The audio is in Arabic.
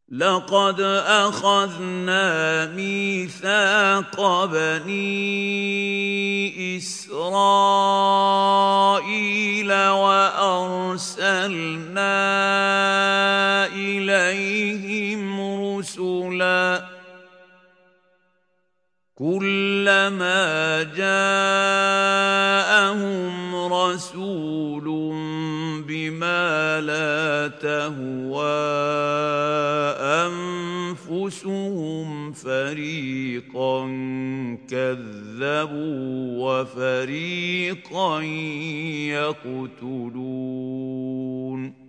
لقد أخذنا ميثاق بني إسرائيل وأرسلنا إليهم رسلا كلما جاءهم رسول بما لا تهوى أنفسهم فريقا كذبوا وفريقا يقتلون